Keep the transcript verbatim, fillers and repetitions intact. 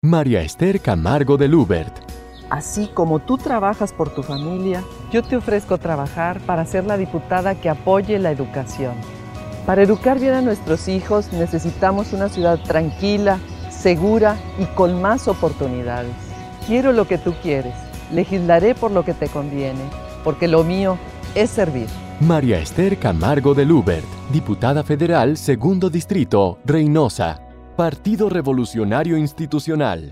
María Esther Camargo de Lubert. Así como tú trabajas por tu familia, yo te ofrezco trabajar para ser la diputada que apoye la educación. Para educar bien a nuestros hijos necesitamos una ciudad tranquila, segura y con más oportunidades. Quiero lo que tú quieres, legislaré por lo que te conviene, porque lo mío es servir. María Esther Camargo de Lubert, diputada federal, segundo distrito, Reynosa. Partido Revolucionario Institucional.